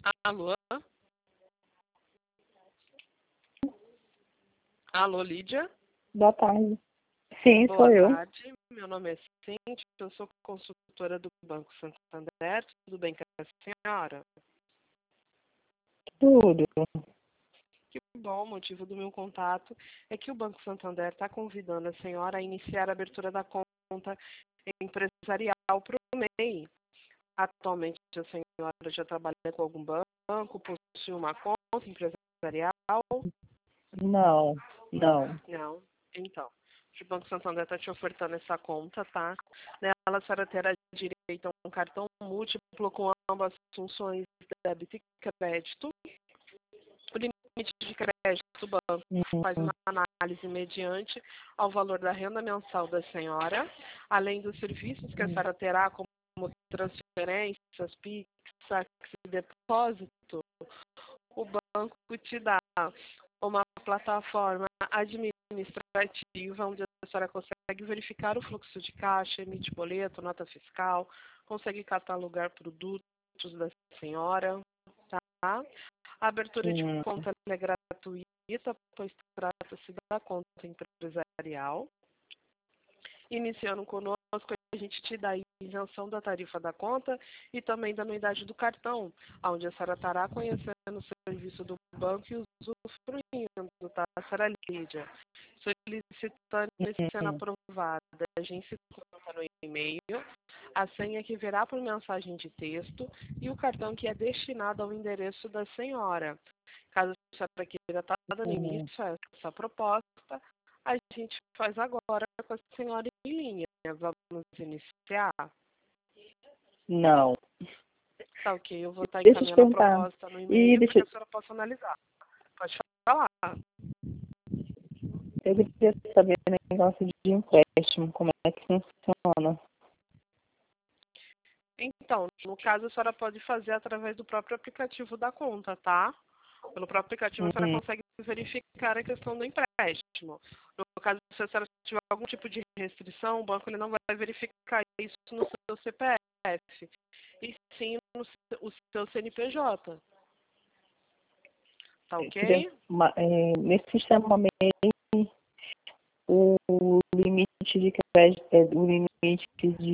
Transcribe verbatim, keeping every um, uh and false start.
Alô? Alô, Lídia? Boa tarde. Sim, Boa sou eu. tarde, meu nome é Cíntia, eu sou consultora do Banco Santander, tudo bem com a senhora? Tudo. Que bom, o motivo do meu contato é que o Banco Santander está convidando a senhora a iniciar a abertura da conta empresarial para o M E I. Atualmente a senhora já trabalha com algum banco, possui uma conta empresarial? Não, não. Não. Então, o Banco Santander está te ofertando essa conta, tá? Nela a senhora terá direito a um cartão múltiplo com ambas as funções de débito e crédito. O limite de crédito do banco faz Hum, uma análise mediante ao valor da renda mensal da senhora, além dos serviços que a hum, senhora terá, como transferências, PIX, saques e depósito. O banco te dá uma plataforma administrativa onde a senhora consegue verificar o fluxo de caixa, emite boleto, nota fiscal, consegue catalogar produtos da senhora, tá? A abertura de hum, conta é gratuita, pois trata-se da conta empresarial. Iniciando conosco, a gente te dá a isenção da tarifa da conta e também da anuidade do cartão, onde a senhora estará conhecendo o serviço do banco e usufruindo, tá, senhora Lídia? Solicitando e sendo hum. aprovada, a gente se conta no e-mail, a senha que virá por mensagem de texto e o cartão que é destinado ao endereço da senhora. Caso a senhora queira estar dando hum. início a essa proposta, a gente faz agora com a senhora em linha. Vamos iniciar? Não. Tá ok, eu vou estar Deixa eu te encaminhando a perguntar. proposta no E e-mail para que deixa, a senhora possa analisar. Pode falar. eu queria saber o negócio de empréstimo, como é que funciona. Então, no caso, a senhora pode fazer através do próprio aplicativo da conta, tá? Pelo próprio aplicativo, a senhora Hum, consegue verificar a questão do empréstimo. No caso, se a senhora tiver algum tipo de restrição, o banco ele não vai verificar isso no seu C P F, e sim no seu, o seu C N P J. Tá eu queria, ok? uma- é, nesse sistema M E I, o limite de crédito, é, o limite de